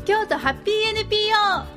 京都ハッピー NPO。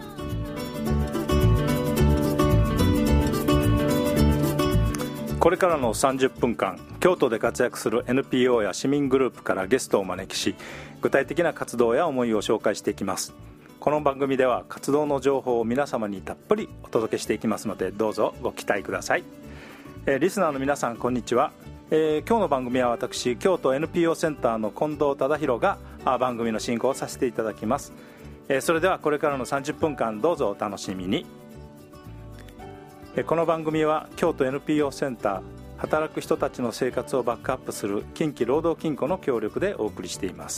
これからの30分間、京都で活躍する NPO や市民グループからゲストをお招きし、具体的な活動や思いを紹介していきます。この番組では活動の情報を皆様にたっぷりお届けしていきますので、どうぞご期待ください。リスナーの皆さん、こんにちは。今日の番組は私、京都 NPO センターの近藤忠宏が番組の進行をさせていただきます。それではこれからの30分間、どうぞお楽しみに。この番組は京都 NPO センター、働く人たちの生活をバックアップする近畿労働金庫の協力でお送りしています。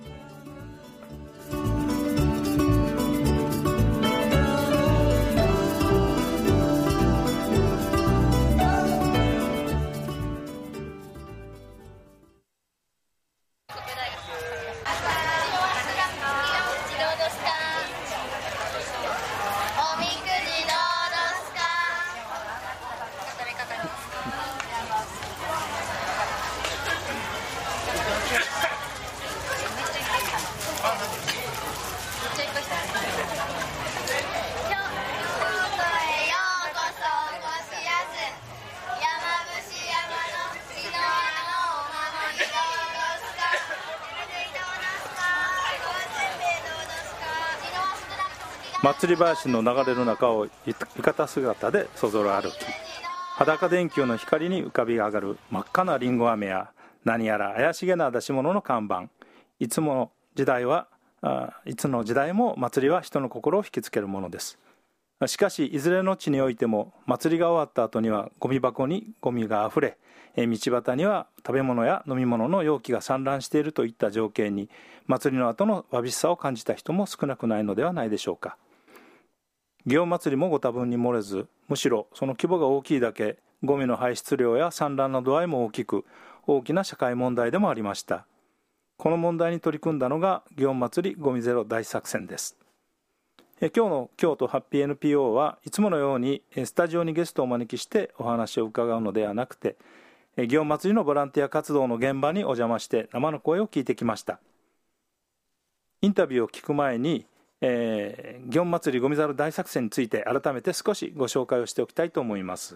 祭り林の流れる中を浴衣姿でそぞろ歩き、裸電球の光に浮かび上がる真っ赤なりんご飴や、何やら怪しげな出し物の看板。いつの時代も祭りは人の心を引きつけるものです。しかしいずれの地においても、祭りが終わった後にはゴミ箱にゴミがあふれ、道端には食べ物や飲み物の容器が散乱しているといった情景に、祭りの後のわびしさを感じた人も少なくないのではないでしょうか。祇園祭もご多分に漏れず、むしろその規模が大きいだけ、ゴミの排出量や散乱の度合いも大きく、大きな社会問題でもありました。この問題に取り組んだのが祇園祭ゴミゼロ大作戦です。今日の京都ハッピー NPO はいつものようにスタジオにゲストをお招きしてお話を伺うのではなくて、祇園祭のボランティア活動の現場にお邪魔して生の声を聞いてきました。インタビューを聞く前に、祇園祭ゴミゼロ大作戦について改めて少しご紹介をしておきたいと思います。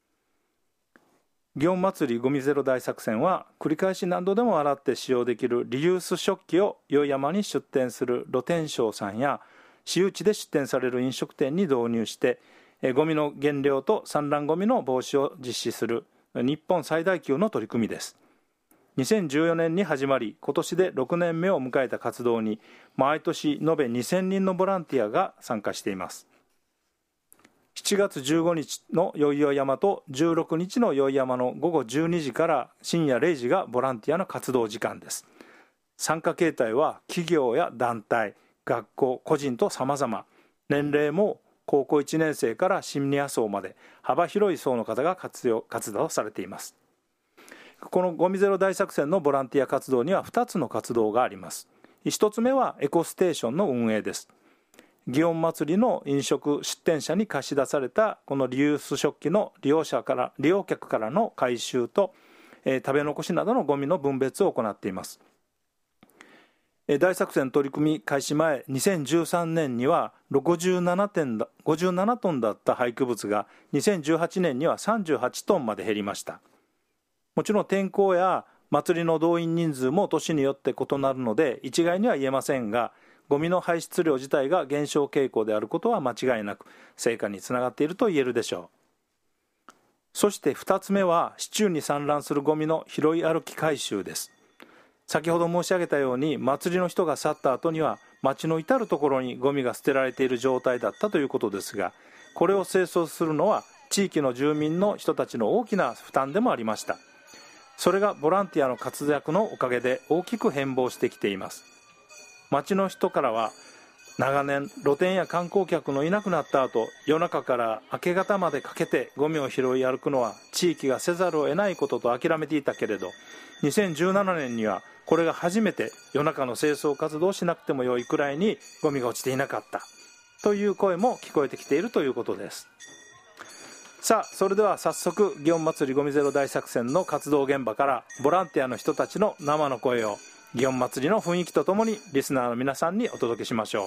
祇園祭ゴミゼロ大作戦は、繰り返し何度でも洗って使用できるリユース食器を宵山に出店する露天商さんや私有地で出店される飲食店に導入して、ゴミの減量と散乱ゴミの防止を実施する日本最大級の取り組みです。2014年に始まり、今年で6年目を迎えた活動に、毎年延べ2000人のボランティアが参加しています。7月15日の宵山と16日の宵山の午後12時から深夜0時がボランティアの活動時間です。参加形態は企業や団体、学校、個人と様々、年齢も高校1年生からシニア層まで幅広い層の方が活動されています。このゴミゼロ大作戦のボランティア活動には2つの活動があります。1つ目はエコステーションの運営です。祇園祭の飲食出店者に貸し出されたこのリユース食器の利用客からの回収と、食べ残しなどのゴミの分別を行っています。大作戦取り組み開始前、2013年には57トンだった廃棄物が2018年には38トンまで減りました。もちろん天候や祭りの動員人数も年によって異なるので一概には言えませんが、ゴミの排出量自体が減少傾向であることは間違いなく、成果につながっていると言えるでしょう。そして2つ目は、市中に散乱するゴミの拾い歩き回収です。先ほど申し上げたように、祭りの人が去った後には町の至るところにゴミが捨てられている状態だったということですが、これを清掃するのは地域の住民の人たちの大きな負担でもありました。それがボランティアの活躍のおかげで大きく変貌してきています。町の人からは、長年露店や観光客のいなくなった後、夜中から明け方までかけてゴミを拾い歩くのは地域がせざるを得ないことと諦めていたけれど、2017年にはこれが初めて夜中の清掃活動をしなくてもよいくらいにゴミが落ちていなかったという声も聞こえてきているということです。さあ、それでは早速祇園祭ゴミゼロ大作戦の活動現場からボランティアの人たちの生の声を祇園祭の雰囲気とともにリスナーの皆さんにお届けしましょう。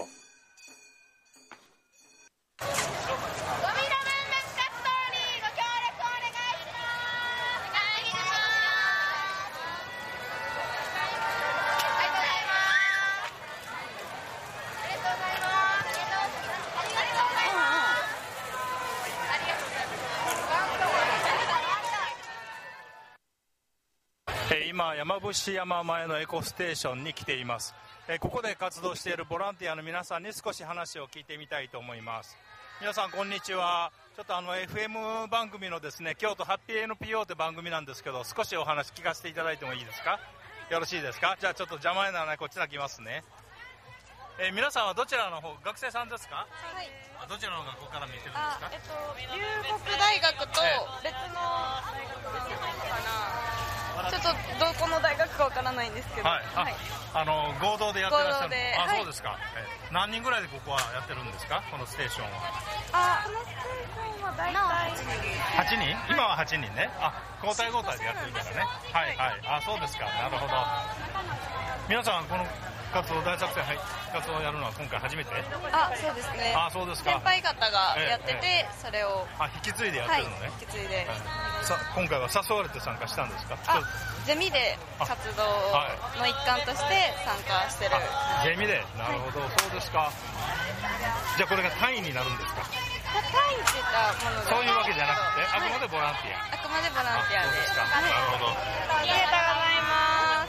今山伏山前のエコステーションに来ています。ここで活動しているボランティアの皆さんに少し話を聞いてみたいと思います。皆さんこんにちは。ちょっとFM 番組のですね、京都ハッピー NPO という番組なんですけど、少しお話聞かせていただいてもいいですか？よろしいですか？じゃあちょっと邪魔にならないこっちら来ますね。皆さんはどちらの方、学生さんですか？はい。どちらの学校から見えてるんですか？ 龍谷大学と別の大学かな。ちょっとどこの大学かわからないんですけど、 はい、はい、合同でやってらっしゃる。あ、そうですか。 はい、 何人ぐらいでここはやってるんですか、このステーションは？このステーションは大体 8人？今は8人ね。交代交代でやってるからね。はいはい。そうですか。なるほど。皆さんこの活動、大作戦活動をやるのは今回初めて？ そうですね。 そうですか。 先輩方がやってて、それを引き継いでやってるのね。 引き継いで。 今回は誘われて参加したんですか？ ゼミで活動の一環として参加してる。 ゼミで、なるほど、そうですか。じゃあこれが単位になるんですか？ 単位っていったもので、 そういうわけじゃなくて、あくまでボランティア。 あくまでボランティアで。 そうですか。なるほど。 ありがとうございます。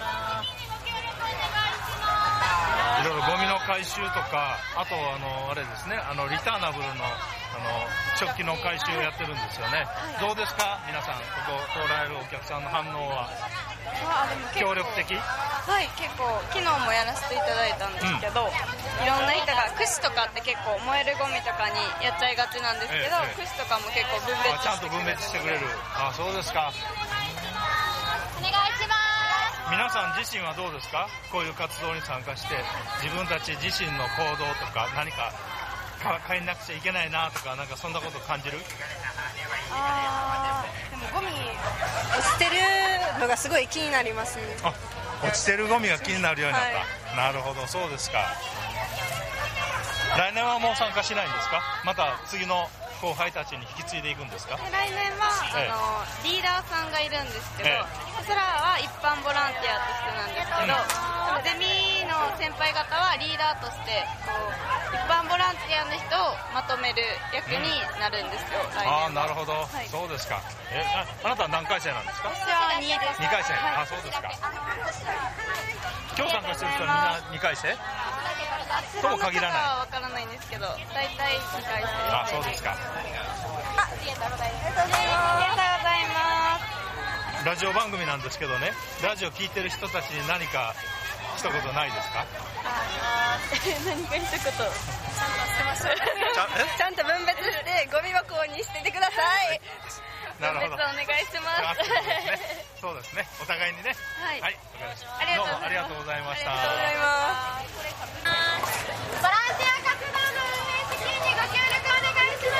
いろいろゴミの回収とか、あとあれですね、リターナブルの食器の回収をやってるんですよね。どうですか、皆さん、ここ通られるお客さんの反応は？協力的？ はい、結構昨日もやらせていただいたんですけど、いろんな人が串とかって結構燃えるゴミとかにやっちゃいがちなんですけど、串とかも結構分別ちゃんと分別してくれる。そうですか。 お願いします。 皆さん自身はどうですか？こういう活動に参加して自分たち自身の行動とか何か変えなくちゃいけないなとか、なんかそんなこと感じる？ でもゴミ落ちてるのがすごい気になりますね。 落ちてるゴミが気になるようになった、なるほど、そうですか。来年はもう参加しないんですか？また次の後輩たちに引き継いでいくんですか？ 来年は、リーダーさんがいるんですけど、そちらは一般ボランティアとしてなんですけど、ゼミの先輩方はリーダーとして一般ボランティアの人をまとめる役になるんですよ、来年は。 なるほど、そうですか。あなたは何回生なんですか？ 私は2です。 2回生、そうですか。今日参加してる人はみんな2回生とも限らない？ は分からないんですけど、大体2回生。 そうですか。 ありがとうございます。ありがとうございます。 ラジオ番組なんですけどね、ラジオ聞いてる人たちに何か一言ないですか？ 何か一言。ちゃんとしてます。 ちゃんと分別してゴミ箱に捨ててください。 なるほど。分別お願いします。 そうですね。お互いにね。 はい。 はい。どうもありがとうございました。 ありがとうございます。 ボランティア活動の運営資金にご協力お願いします。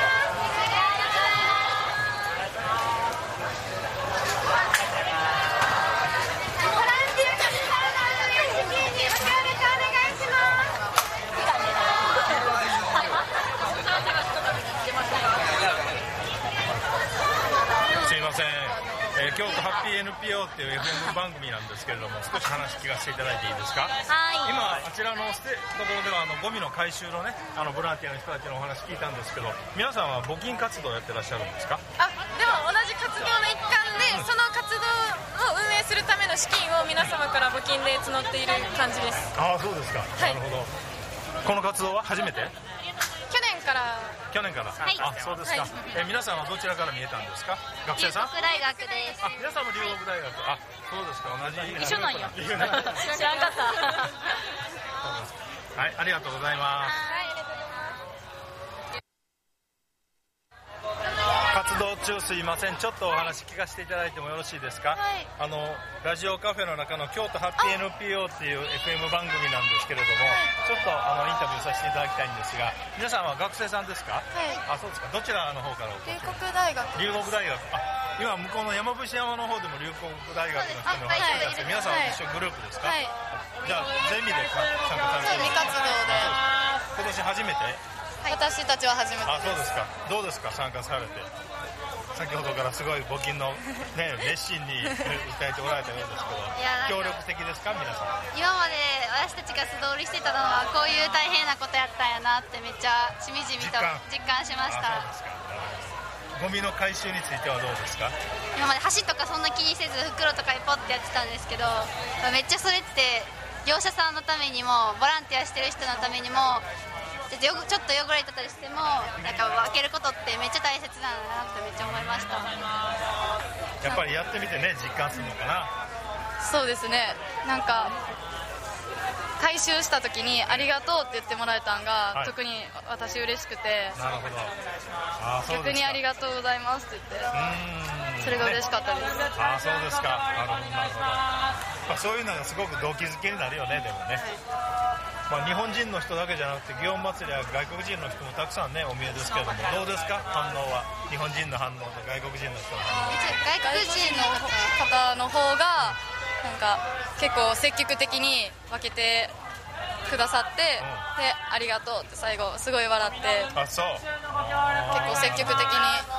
ボランティア活動の運営資金にご協力お願いします。 すいません。京都ハッピー NPO っていう FM 番組なんですけれども、少し話聞かせていただいていいですか？今あちらのところではゴミの回収のね、ボランティアの人たちのお話聞いたんですけど、皆さんは募金活動をやってらっしゃるんですか？ でも同じ活動の一環で、その活動を運営するための資金を皆様から募金で募っている感じです。 そうですか。なるほど。この活動は初めて？去年から。 はい。 そうですか。皆さんはどちらから見えたんですか？学生さん？ 龍谷大学です。 皆さんも龍谷大学。そうですか。同じ。 一緒なんや。 知らんかった。はい、ありがとうございます。活動中すいません、ちょっとお話聞かせていただいてもよろしいですか。 はい、 ラジオカフェの中の京都ハッピー NPO っていう FM 番組なんですけれども、ちょっとインタビューさせていただきたいんですが、皆さんは学生さんですか。 はい、 あ、そうですか。どちらの方からお越し？ 龍谷大学。 龍谷大学。今向こうの山伏山の方でも龍谷大学の人にお話を聞かせて、皆さんは一緒グループですか。 はい、 じゃあゼミで参加されてる。 ゼミ活動で今年初めて。 私たちは初めてです。 あ、そうですか。どうですか、参加されて。先ほどからすごい募金の、ね、熱心に訴えておられたようですけど、協力的ですか、皆さん。 今まで私たちが素通りしてたのはこういう大変なことやったんやなってめっちゃしみじみと実感しました。 ゴミの回収についてはどうですか。 今まで箸とかそんな気にせず袋とかにポッてやってたんですけど、めっちゃそれって業者さんのためにもボランティアしてる人のためにもちょっと汚れてたりしてもなんか分けることってめっちゃ大切なんだなってめっちゃ思いました。 やっぱりやってみてね、実感するのかな。 そうですね、なんか回収した時にありがとうって言ってもらえたんが、はい、特に私嬉しくて。なるほど。逆にありがとうございますって言って、それが嬉しかったです。 あ、そうですか。なるほど。そういうのがすごく動機づけになるよね。でもね、日本人の人だけじゃなくて祇園祭や外国人の人もたくさんねお見えですけれども、どうですか、反応は。日本人の反応と外国人の人の反応。 外国人の方の方がなんか結構積極的に分けてくださって、でありがとうって最後すごい笑って。 あ、そう。 結構積極的に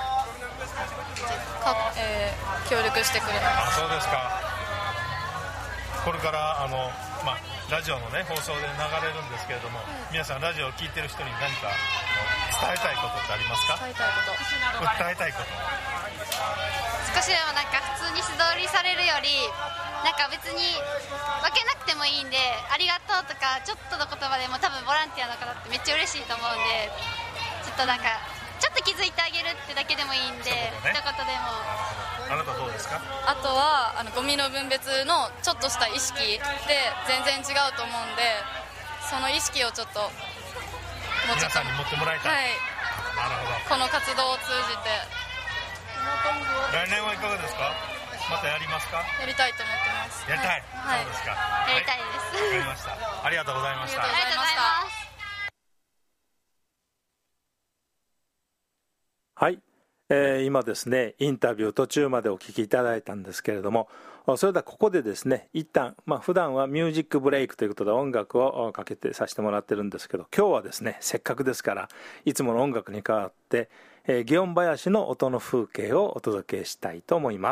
協力してくれます。 あ、そうですか。これからラジオのね放送で流れるんですけれども、皆さんラジオを聞いてる人に何か伝えたいことってありますか。 伝えたいこと、 訴えたいこと。 少しでもなんか普通に素通りされるよりなんか別に分けなくてもいいんで、ありがとうとかちょっとの言葉でも多分ボランティアの方ってめっちゃ嬉しいと思うんで、ちょっとなんかちょっと気づいてあげるってだけでもいいんで、一言でも。 あなたどうですか。 あとはゴミの分別のちょっとした意識で全然違うと思うんで、その意識をちょっともうちょっと皆さんに持ってもらいたい。 はい、 なるほど。 この活動を通じて。 来年はいかがですか。またやりますか。 やりたいと思ってます。 やりたい、 はい、 そうですか。 やりたいです。 わかりました。ありがとうございました。 ありがとうございます。 はい、今ですねインタビュー途中までお聞きいただいたんですけれども、それではここでですね一旦、普段はミュージックブレイクということで音楽をかけてさせてもらってるんですけど、今日はですねせっかくですからいつもの音楽に代わって祇園林の音の風景をお届けしたいと思います。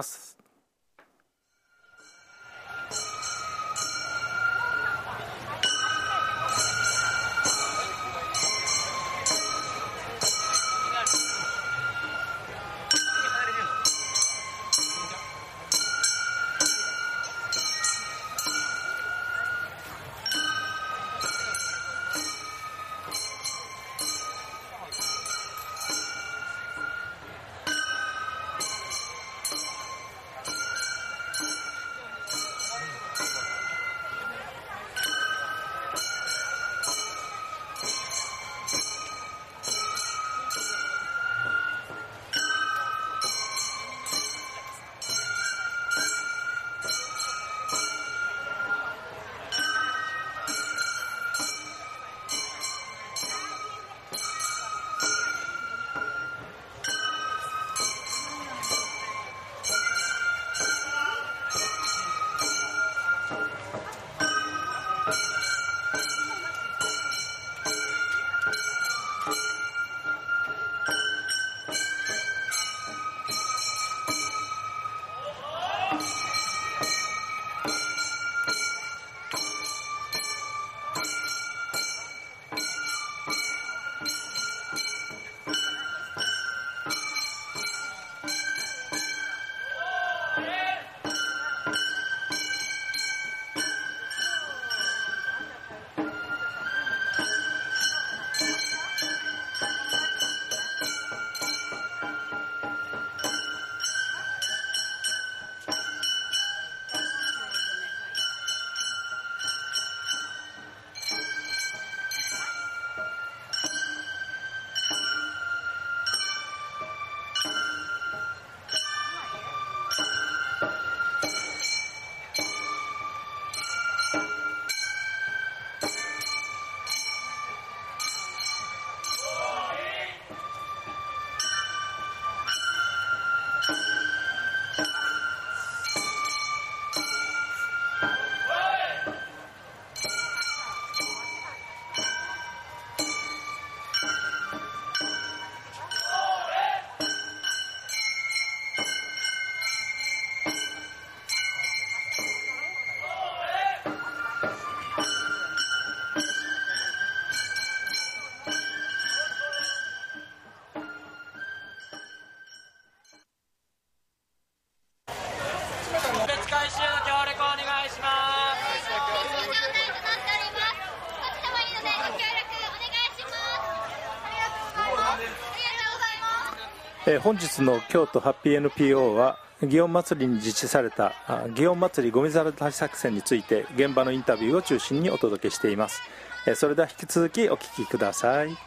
本日の京都ハッピー NPO は祇園祭りに実施された祇園祭りゴミ皿大作戦について現場のインタビューを中心にお届けしています。それでは引き続きお聞きください。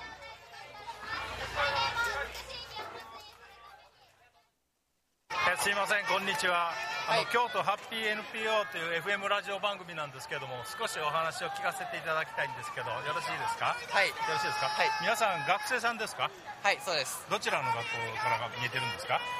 すいません、こんにちは。京都ハッピー NPO という FM ラジオ番組なんですけども、少しお話を聞かせていただきたいんですけど、よろしいですか？ はい。 よろしいですか？ はい。 皆さん学生さんですか？ はい、そうです。 どちらの学校から見えてるんですか？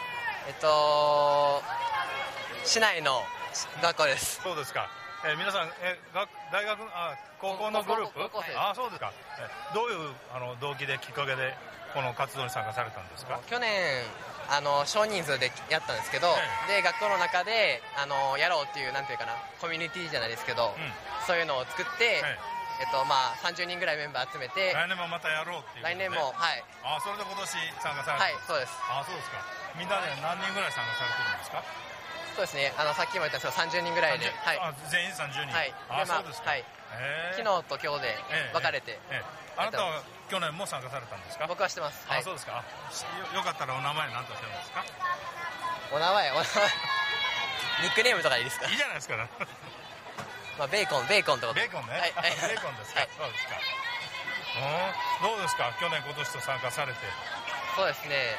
市内の学校です。 そうですか。皆さん大学高校のグループ？ 高校生。 そうですか。どういう動機できっかけでこの活動に参加されたんですか？ 去年少人数でやったんですけど、で学校の中でやろうっていうなんていうかな、コミュニティじゃないですけど、そういうのを作って、30人ぐらいメンバー集めて来年もまたやろうっていう、 来年も、はい。 それで今年参加された。 はい、そうです。 そうですか。みんなで何人ぐらい参加されてるんですか？ そうですね、さっきも言ったんですけど30人ぐらいで、はい、 全員30人。 はい。 そうですか。 はい。昨日と今日で分かれて。 あなたは去年も参加されたんですか？ 僕はしてます。はい。 そうですか。よかったらお名前何とおっしゃるんですか？ お名前ニックネームとかいいですか？ いいじゃないですか。 ベーコンってこと。 ベーコンね。 はい。 ベーコンですか。そうですか。どうですか、去年今年と参加されて。 そうですね、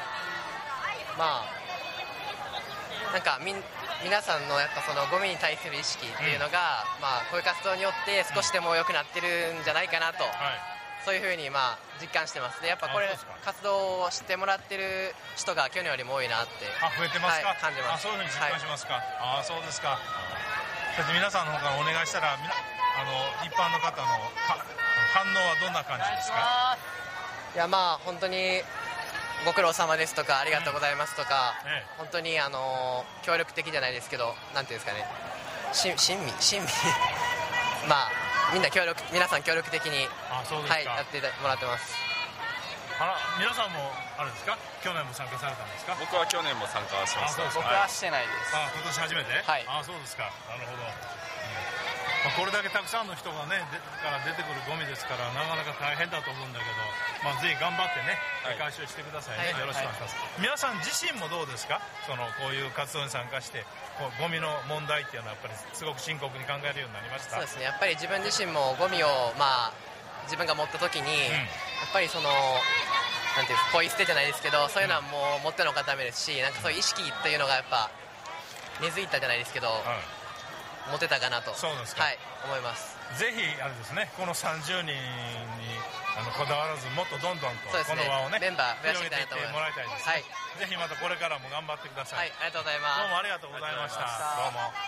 なんか皆さんのやっぱそのゴミに対する意識っていうのが、こういう活動によって少しでも良くなってるんじゃないかなと、そういうふうに実感してます。でやっぱこれ活動を知ってもらってる人が去年よりも多いなって。 増えてますか？ 感じます。 そういうふうに実感しますか？そうですか。皆さんの方からお願いしたら一般の方の反応はどんな感じですか？ いや本当にご苦労様ですとかありがとうございますとか、本当に協力的じゃないですけど、なんていうんですかね、親身みんな皆さん協力的に、やってもらってます。 皆さんもあれですか、去年も参加されたんですか？ 僕は去年も参加しました。 僕はしてないです。 今年初めて？ はい。 そうですか。なるほど。これだけたくさんの人がねから出てくるゴミですから、なかなか大変だと思うんだけど、ぜひ頑張ってね回収してくださいね。よろしくお願いします。皆さん自身もどうですか？こういう活動に参加してゴミの問題っていうのはやっぱりすごく深刻に考えるようになりました？ そうですね、やっぱり自分自身もゴミを自分が持った時に、やっぱりなんていうポイ捨てじゃないですけど、そういうのはもう持っての方ダメですし、なんかそういう意識というのがやっぱ根付いたじゃないですけど、持てたかなと。 そうですか。 はい、思います。 ぜひあれですね、この30人にこだわらず、もっとどんどんとこの輪をねメンバー増やしていきたい広げていってもらいたいです。 はい。 ぜひまたこれからも頑張ってください。 はい、ありがとうございます。 どうもありがとうございました。どうも。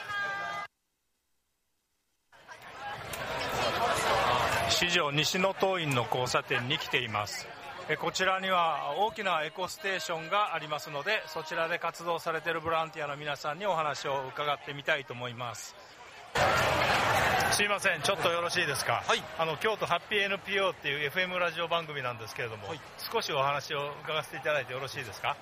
四条西野東院の交差点に来ています。こちらには大きなエコステーションがありますので、そちらで活動されているボランティアの皆さんにお話を伺ってみたいと思います。すいません、ちょっとよろしいですか？はい。京都ハッピー NPO っていう FM ラジオ番組なんですけれども、少しお話を伺わせていただいてよろしいですか？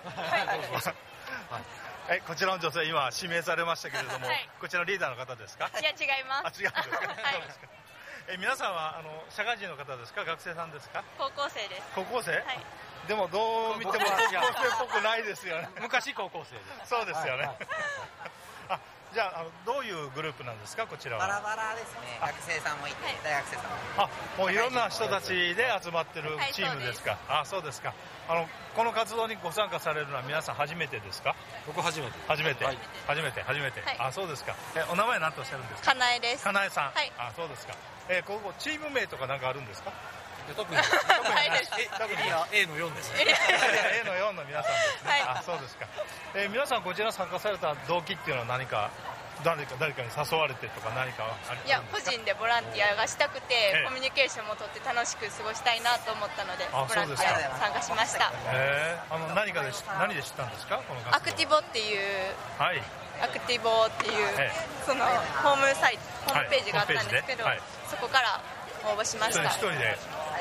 はい。こちらの女性今指名されましたけれども、こちらのリーダーの方ですか？ いや違います。 違うんですか？そうですか。皆さんは社会人の方ですか？学生さんですか？ 高校生です。 高校生？ はい。 でもどう見ても高校生っぽくないですよね。 昔高校生です。 そうですよね。じゃあどういうグループなんですか、こちらは？ バラバラですね。学生さんもいて、大学生さんも。 もういろんな人たちで集まってるチームですか？そうですか。この活動にご参加されるのは皆さん初めてですか？ 僕初めて。 初めて。初めて。そうですか。お名前何とおっしゃるんですか？ かなえです。 かなえさん。 はい。 そうですか。ここチーム名とかなんかあるんですか？ 特にないです。 A の4ですね。 A の4の皆さんですね。そうですか。皆さんこちら参加された動機っていうのは何か誰かに誘われてとか何かあるんですか？ いや、個人でボランティアがしたくて、コミュニケーションもとって楽しく過ごしたいなと思ったので、ボランティアに参加しました。 何で知ったんですか？このアクティボっていう、アクティボっていうそのホームページがあったんですけど、そこから応募しました。 一人で？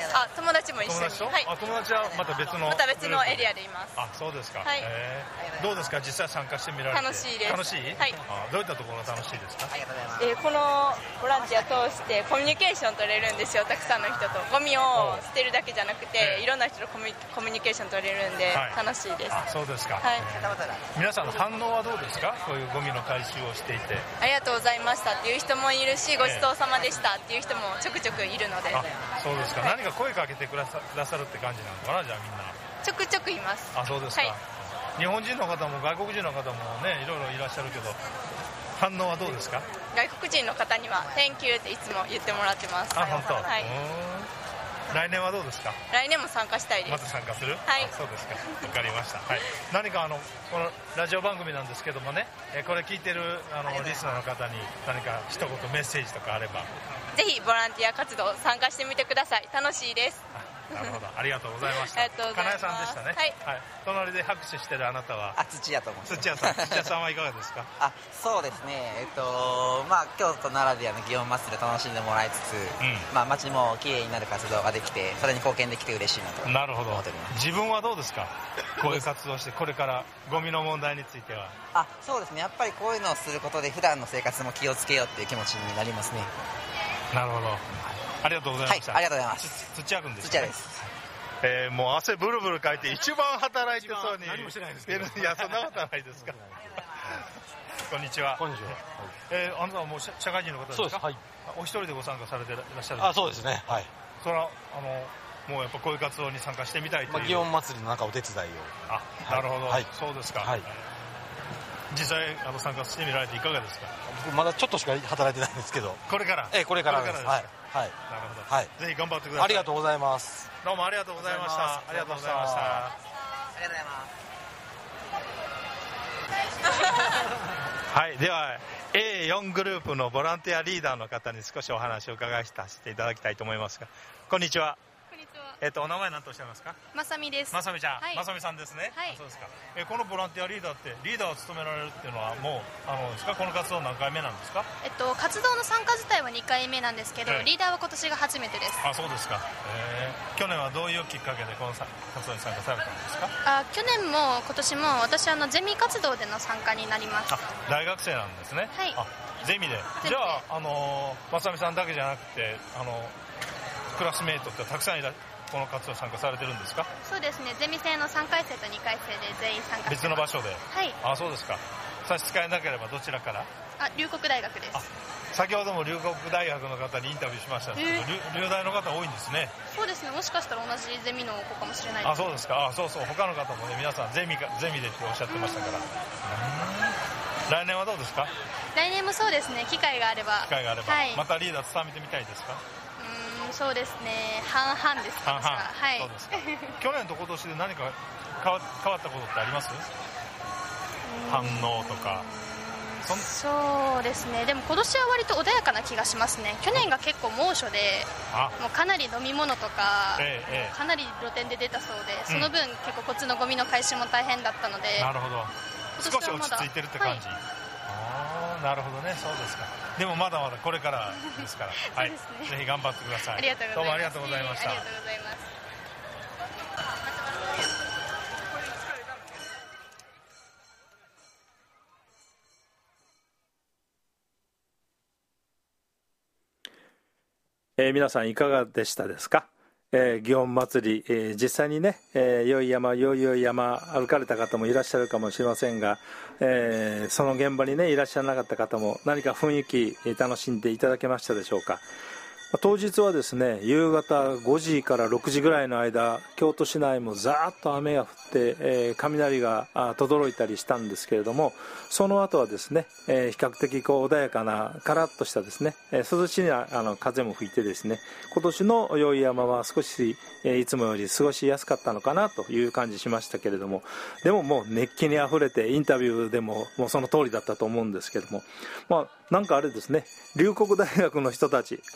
友達も一緒に。 友達はまた別のエリアでいます。 そうですか。 はい、 どうですか、実際参加してみられて。 楽しいです。 楽しい？はい。どういったところが楽しいですか？ このボランティア通してコミュニケーション取れるんですよ。たくさんの人とゴミを捨てるだけじゃなくて、いろんな人とコミュニケーション取れるんで楽しいです。 そうですか。 はい。 皆さんの反応はどうですか？こういうゴミの回収をしていて。 ありがとうございましたっていう人もいるし、ごちそうさまでしたっていう人もちょくちょくいるので。 そうですか。何か声かけてくださるって感じなのかな、じゃあみんな。 ちょくちょくいます。 そうですか。日本人の方も外国人の方もね、いろいろいらっしゃるけど、反応はどうですか？ 外国人の方には Thank you っていつも言ってもらってます。 本当。 はい。 来年はどうですか？ 来年も参加したいです。 また参加する？ はい。 そうですか。わかりました。はい。何かこのラジオ番組なんですけどもね、これ聞いてるリスナーの方に何か一言メッセージとかあれば。 ぜひボランティア活動参加してみてください。楽しいです。 なるほど、ありがとうございました。金谷さんでしたね。はい。隣で拍手してるあなたは。 土屋と申します。 土屋さんはいかがですか？ そうですね。京都ならではの祇園祭りを楽しんでもらいつつ、街も綺麗になる活動ができて、それに貢献できて嬉しいなと思っております。 自分はどうですか？こういう活動して、これからゴミの問題については。 そうですね。やっぱりこういうのをすることで普段の生活も気をつけようっていう気持ちになりますね。なるほど。 ありがとうございました。 ありがとうございます。 土屋君です。 土屋です。 もう汗ブルブルかいて一番働いてそうに。 何もしてないですけど。 いや、そんなことはないですか。こんにちは。 こんにちは。 あなたはもう社会人の方ですか？ そうです。はい。 お一人でご参加されていらっしゃるんですか？ そうですね。はい。 それはもうやっぱこういう活動に参加してみたいという。 祇園祭りのお手伝いを。 なるほど。そうですか。はい。実際参加してみられていかがですか？ 僕まだちょっとしか働いてないんですけど。 これから。 これからです。はい。なるほど。はい。ぜひ頑張ってください。 ありがとうございます。 どうもありがとうございました。ありがとうございました。 ありがとうございます。 はい。では A4 グループのボランティアリーダーの方に少しお話を伺いさせていただきたいと思いますが、こんにちは。お名前何とおっしゃいますか？ まさみです。 まさみちゃん、まさみさんですね。そうですか。このボランティアリーダーってリーダーを務められるっていうのはもうですか？この活動何回目なんですか？ 活動の参加自体は2回目なんですけど、リーダーは今年が初めてです。 そうですか。去年はどういうきっかけでこの活動に参加されたんですか？ 去年も今年も私ゼミ活動での参加になります。 大学生なんですね。 はい。 ゼミで。じゃあまさみさんだけじゃなくてクラスメイトってたくさんこの活動参加されてるんですか？そうですね。ゼミ生の3回生と2回生で全員参加してます。別の場所で。はい。そうですか。差し支えなければどちらから？龍谷大学です。先ほども龍谷大学の方にインタビューしましたけど、龍大の方多いんですね。そうですね。もしかしたら同じゼミの子かもしれないです。そうですか。そうそう。他の方もね、皆さんゼミでっておっしゃってましたから。来年はどうですか？来年もそうですね。機会があれば。はい。またリーダー務めてみたいですか？そうですね。半々です。半々。はい。そうですか。去年と今年で何か変わったことってあります？反応とか。そうですね。でも今年は割と穏やかな気がしますね。去年が結構猛暑で、もうかなり飲み物とか、かなり露店で出たそうで、その分結構こっちのゴミの回収も大変だったので。なるほど。少し落ち着いてるって感じ。なるほどね。そうですか。でもまだまだこれからですから、はい、ぜひ頑張ってください。どうもありがとうございました。ありがとうございます。 皆さんいかがでしたですか？祇園祭り、実際にね、宵山歩かれた方もいらっしゃるかもしれませんが、その現場にねいらっしゃらなかった方も何か雰囲気楽しんでいただけましたでしょうか？当日はですね、夕方5時から6時ぐらいの間、京都市内もザーッと雨が降って、雷が轟いたりしたんですけれども、その後はですね、比較的穏やかなカラッとしたですね、涼しい風も吹いてですね、今年の宵山は少しいつもより過ごしやすかったのかなという感じしましたけれども、でももう熱気にあふれてインタビューでももうその通りだったと思うんですけども、なんかあれですね、龍谷大学の人たちあちこち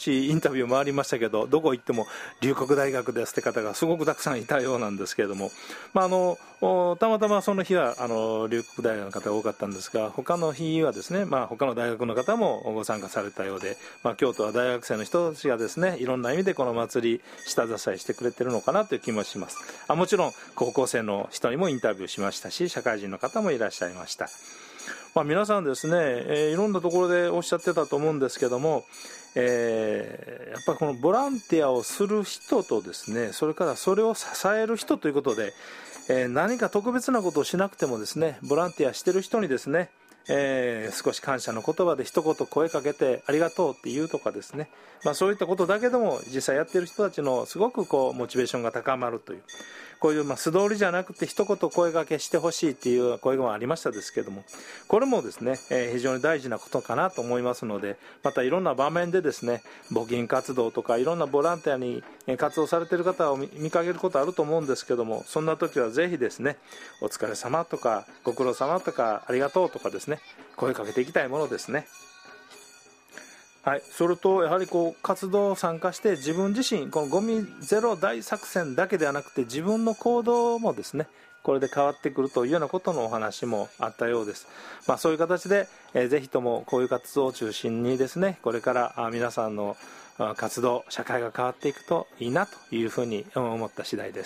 しインタビューもありましたけど、どこ行っても龍谷大学ですって方がすごくたくさんいたようなんですけれども、たまたまその日は龍谷大学の方が多かったんですが、他の日はですね、他の大学の方もご参加されたようで、京都は大学生の人たちがですね、いろんな意味でこの祭り下支えしてくれてるのかなという気もします。もちろん高校生の人にもインタビューしましたし、社会人の方もいらっしゃいました。皆さんですね、いろんなところでおっしゃってたと思うんですけども、やっぱりこのボランティアをする人とですね、それからそれを支える人ということで、何か特別なことをしなくてもですね、ボランティアしてる人にですね、少し感謝の言葉で一言声かけてありがとうって言うとかですね、そういったことだけでも実際やってる人たちのすごくモチベーションが高まるという、こういう素通りじゃなくて一言声かけしてほしいっていう声もありましたですけども、これもですね、非常に大事なことかなと思いますので、またいろんな場面でですね、募金活動とかいろんなボランティアに活動されている方を見かけることあると思うんですけども、そんな時はぜひですね、お疲れ様とかご苦労様とかありがとうとかですね、声かけていきたいものですね。はい、それとやはり活動を参加して自分自身、このゴミゼロ大作戦だけではなくて自分の行動もですね、これで変わってくるというようなことのお話もあったようです。そういう形で、ぜひともこういう活動を中心にですね、これから皆さんの活動、社会が変わっていくといいなというふうに思った次第です。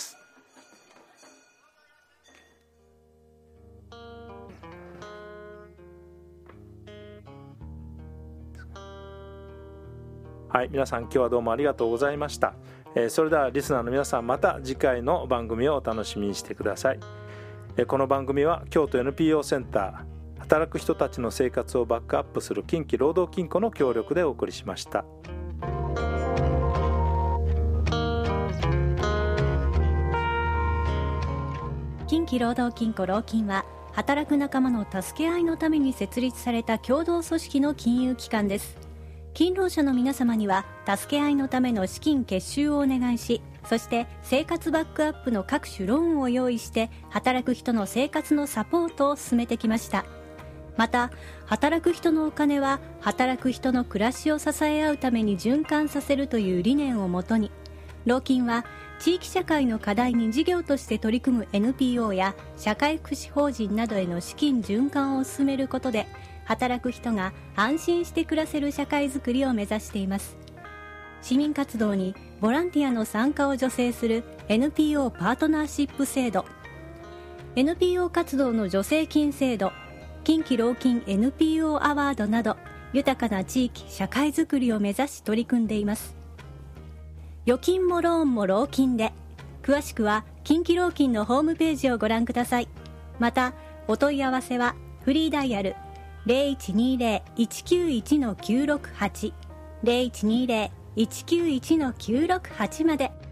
はい、皆さん今日はどうもありがとうございました。それではリスナーの皆さん、また次回の番組をお楽しみにしてください。この番組は京都 NPO センター働く人たちの生活をバックアップする近畿労働金庫の協力でお送りしました。 近畿労働金庫労金は働く仲間の助け合いのために設立された共同組織の金融機関です。勤労者の皆様には助け合いのための資金結集をお願いし、そして生活バックアップの各種ローンを用意して働く人の生活のサポートを進めてきました。また働く人のお金は働く人の暮らしを支え合うために循環させるという理念をもとに、労金は地域社会の課題に事業として取り組む NPO や社会福祉法人などへの資金循環を進めることで、働く人が安心して暮らせる社会づくりを目指しています。市民活動にボランティアの参加を助成する NPO パートナーシップ制度、 NPO 活動の助成金制度、近畿労金 NPO アワードなど、豊かな地域社会づくりを目指し取り組んでいます。預金もローンも労金で、詳しくは近畿労金のホームページをご覧ください。またお問い合わせはフリーダイヤル 0120-191-968 0120-191-968まで。